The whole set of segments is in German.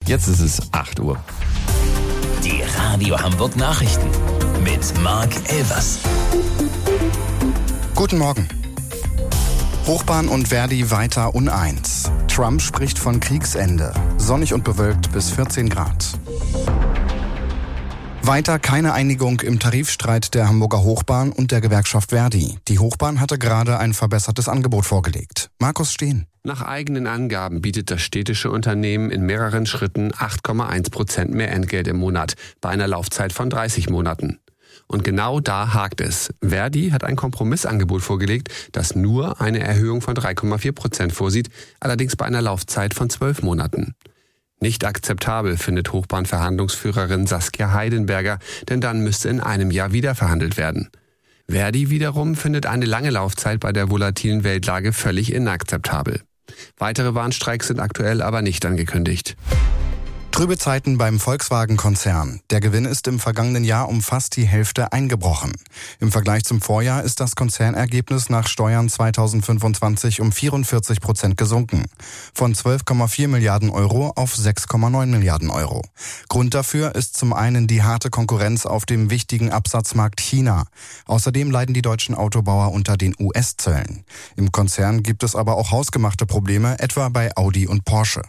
Jetzt ist es 8 Uhr. Die Radio Hamburg Nachrichten mit Marc Elvers. Guten Morgen. Hochbahn und Verdi weiter uneins. Trump spricht von Kriegsende. Sonnig und bewölkt bis 14 Grad. Weiter keine Einigung im Tarifstreit der Hamburger Hochbahn und der Gewerkschaft Verdi. Die Hochbahn hatte gerade ein verbessertes Angebot vorgelegt. Markus Steen. Nach eigenen Angaben bietet das städtische Unternehmen in mehreren Schritten 8,1% mehr Entgelt im Monat bei einer Laufzeit von 30 Monaten. Und genau da hakt es. Verdi hat ein Kompromissangebot vorgelegt, das nur eine Erhöhung von 3,4% vorsieht, allerdings bei einer Laufzeit von 12 Monaten. Nicht akzeptabel findet Hochbahnverhandlungsführerin Saskia Heidenberger, denn dann müsste in einem Jahr wieder verhandelt werden. Verdi wiederum findet eine lange Laufzeit bei der volatilen Weltlage völlig inakzeptabel. Weitere Warnstreiks sind aktuell aber nicht angekündigt. Trübe Zeiten beim Volkswagen-Konzern. Der Gewinn ist im vergangenen Jahr um fast die Hälfte eingebrochen. Im Vergleich zum Vorjahr ist das Konzernergebnis nach Steuern 2025 um 44% gesunken. Von 12,4 Milliarden Euro auf 6,9 Milliarden Euro. Grund dafür ist zum einen die harte Konkurrenz auf dem wichtigen Absatzmarkt China. Außerdem leiden die deutschen Autobauer unter den US-Zöllen. Im Konzern gibt es aber auch hausgemachte Probleme, etwa bei Audi und Porsche.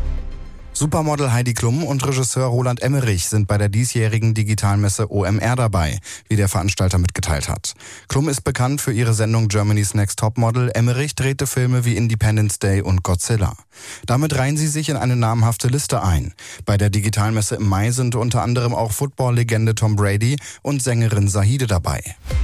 Supermodel Heidi Klum und Regisseur Roland Emmerich sind bei der diesjährigen Digitalmesse OMR dabei, wie der Veranstalter mitgeteilt hat. Klum ist bekannt für ihre Sendung Germany's Next Topmodel. Emmerich drehte Filme wie Independence Day und Godzilla. Damit reihen sie sich in eine namhafte Liste ein. Bei der Digitalmesse im Mai sind unter anderem auch Football-Legende Tom Brady und Sängerin Zahide dabei.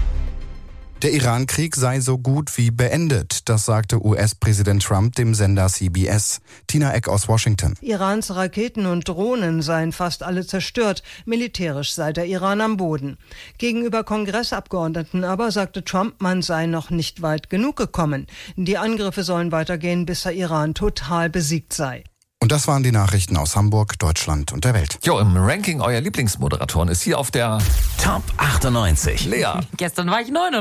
Der Iran-Krieg sei so gut wie beendet, das sagte US-Präsident Trump dem Sender CBS. Tina Eck aus Washington. Irans Raketen und Drohnen seien fast alle zerstört. Militärisch sei der Iran am Boden. Gegenüber Kongressabgeordneten aber sagte Trump, man sei noch nicht weit genug gekommen. Die Angriffe sollen weitergehen, bis der Iran total besiegt sei. Und das waren die Nachrichten aus Hamburg, Deutschland und der Welt. Jo, im Ranking eurer Lieblingsmoderatoren ist hier auf der Top 98. Lea. Gestern war ich 99.